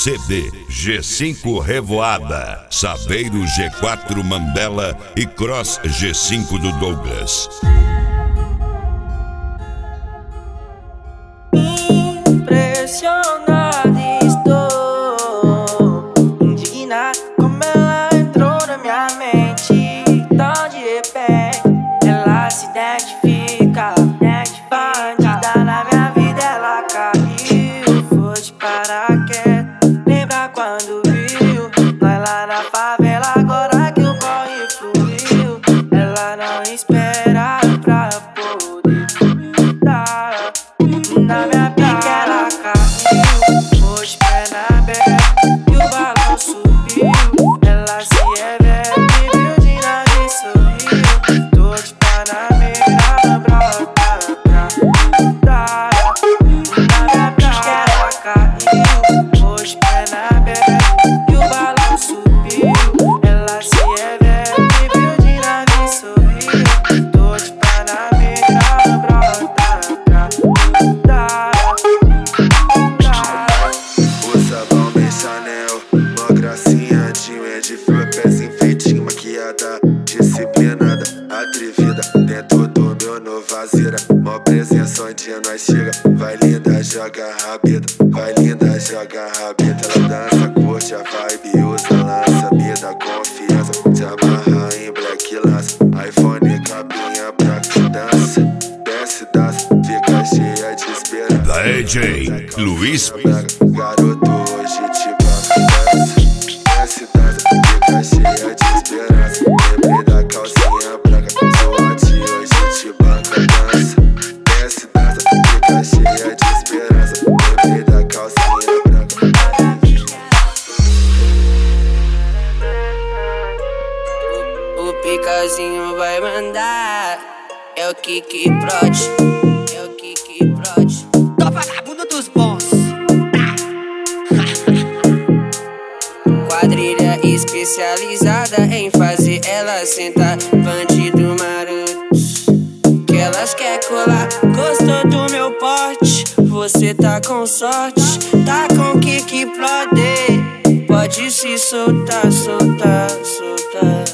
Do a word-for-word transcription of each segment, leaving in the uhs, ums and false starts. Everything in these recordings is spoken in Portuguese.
C D G cinco Revoada, Saveiro G quatro Mandela e Cross G cinco do Douglas. Impressionado estou, indignado como ela entrou na minha mente. Tão de repente ela se identifica, bandida na minha vida ela caiu. Foi de paraquedas, lembra quando viu nós lá na favela, agora que o corre fluiu. Ela não espera pra poder dar na minha pica, ela caiu. Hoje perna aberta e o balão subiu. Ela se revela, viu de nada e sorriu. Tô de Panamera, brota pra dar na minha pica, ela caiu. Hoje perna aberta e o balão subiu. Ela se revela, viu de nada e sorriu. Tô de Panamera, brota pra dar. O sabão bem Chanel, mó gracinha de Wendy Flor, pezinho feitinho, maquiada, disciplinada, atrevida, dentro do meu Novazira, mó presença onde nós chega. Vai linda, joga rápido, vai linda, joga rápido. Ela dança, curte a vibe, usa lança, me dá confiança, se amarra em black lança, iPhone, capinha pra que dança, desce, dança, fica cheia de esperança. Da D J Luiz Garoto, hoje te banca, dança, desce, dança, fica cheia de esperança. Lembrei da calcinha branca, sorte, hoje te banca, dança, desce, dança, fica cheia de esperança. Lembrei da calcinha branca. O Picazinho vai mandar, é o Kiki Prod, é o Kiki Prod. Tô vagabundo dos bons. Quadrilha especializada em fazer ela sentar, bandido maroto, que elas quer colar. Gostou do meu porte? Você tá com sorte, tá com Kiki Prod. Pode se soltar, soltar, soltar.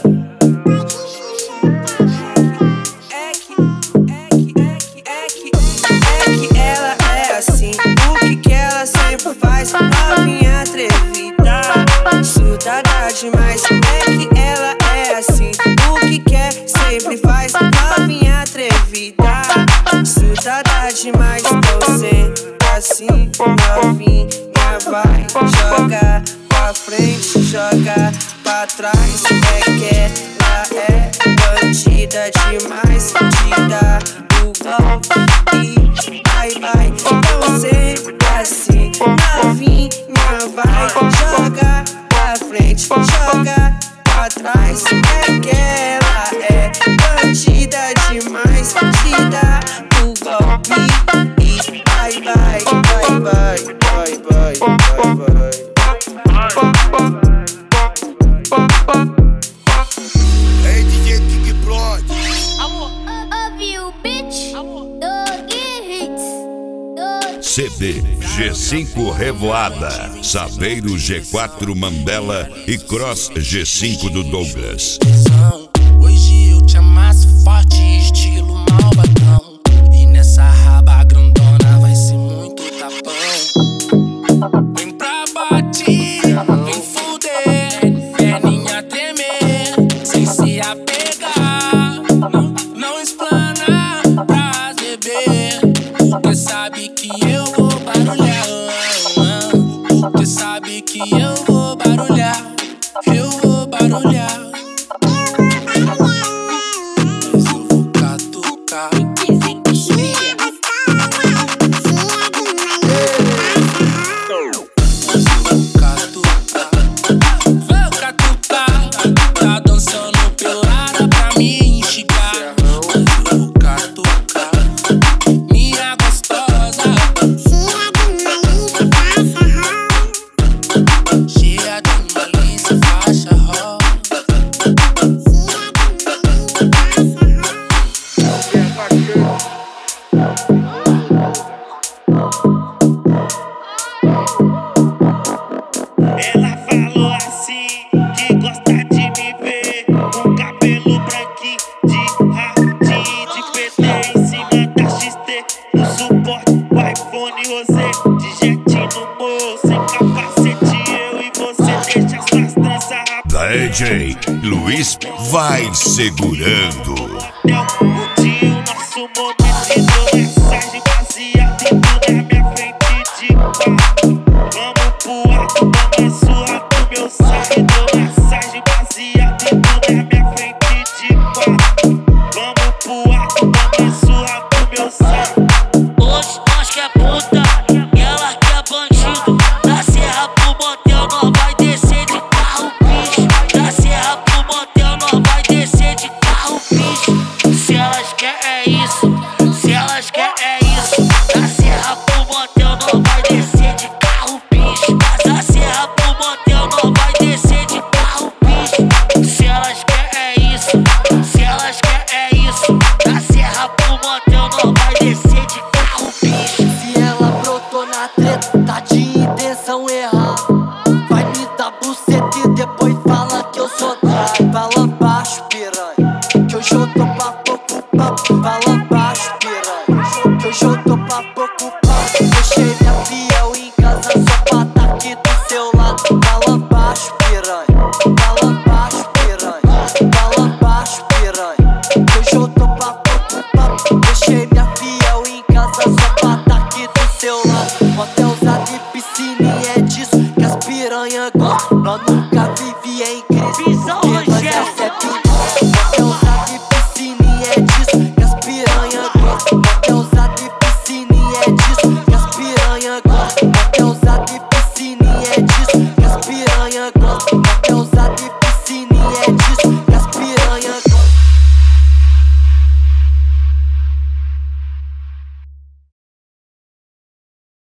É que, é que, é que, é que, é que ela é assim. O que que ela sempre faz? Novinha atrevida, surtada demais. É que ela é assim. O que quer sempre faz. Novinha atrevida, surtada demais. Então sempre assim, novinha vai jogar pra frente, jogar pra trás. É que ela é bandida demais. Te dá o golpe e vai, vai. Então sempre assim, novinha vai jogar pra frente, jogar pra trás. É que ela é bandida demais. Te dá o golpe e vai, vai, vai, vai, vai, vai, vai, vai. Hey, D J Kiki Prod. Ouviu, bitch? Dog Hits. C D G cinco Revoada, Saveiro G quatro Mandela e Cross G cinco do Douglas. Hoje eu te amasso forte, estilo malvadão. E nessa raba grandona vai ser muito tapão. Vem pra batida, vem fuder, perninha tremer, sem se apegar. Não, não explana pra beber, porque sabe que eu vou barulhar. Porque sabe que eu vou barulhar, eu vou barulhar. Mas eu vou catucar. Vou catucar, tá dançando pelada pra me instigar. Mas eu vou catucar, minha gostosa, cheia no suporte, o iPhone rosé, de jet no morro, sem capacete, eu e você deixa suas tranças Da D J Luiz vai segurando. O dia, o nosso momento de mensagem baseada em tudo na minha frente de quatro. Vamos pro alto, vamos surra do meu sangue, dou mensagem baseada em tudo na minha frente de quatro. Vamos pro alto, vamos surra do meu sangue. Hoje nós que é puta, ela que é bandido. Da serra pro motel nós vai descer de carro, bicho. Da serra pro motel nós vai descer de carro, bicho. Se elas quer é isso, se elas quer é isso. Da serra pro motel nós vai descer de carro, bicho. Da serra pro motel nós vai descer de carro, bicho. Se elas quer é isso, se elas quer é isso. Da serra pro motel nós vai descer de carro, bicho. Se ela brotou na treta, tá de intenção errar. Vai me dar buceta e depois fala que eu sou traio. Fala baixo, piranha, que hoje eu tô pra pouco papo. Fala baixo, piranha, que hoje eu tô pra pouco papo. Deixei minha fiel em casa só pra tá aqui do seu lado. Fala baixo, piranha, fala baixo, piranha, fala baixo, piranha, que hoje eu tô pra pouco papo. Deixei minha fiel em casa só pra tá aqui do seu lado. Motel